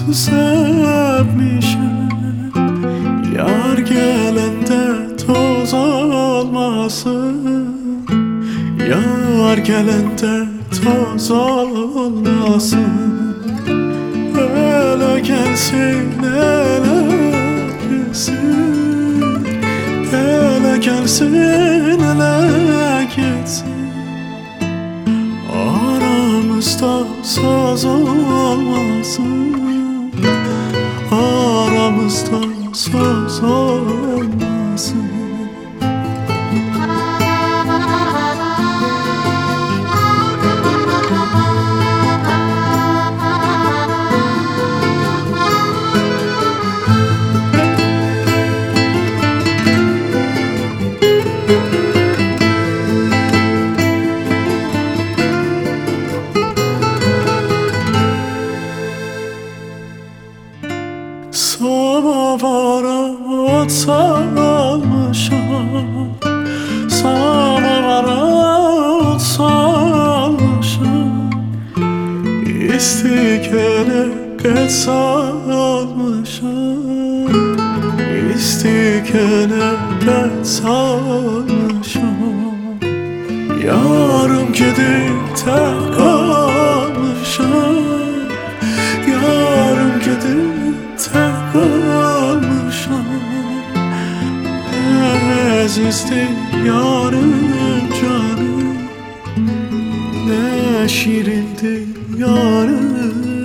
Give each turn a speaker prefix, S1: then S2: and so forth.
S1: تو سب میشه yar gelende toz olmasın, yar gelende toz olmasın. Ele gelsin, ele gitsin, ele gelsin, ele gitsin. Aramızda söz olmasın, aramızda söz olmasın. Samavara ot salmışam, samavara ot salmışam. İstikene qət salmışam, İstikene qət salmışam. Yarım gedib tək qalmışam, yarım gedib tək qalmışam. Əzizdir yarım canım, nə şirindir yarım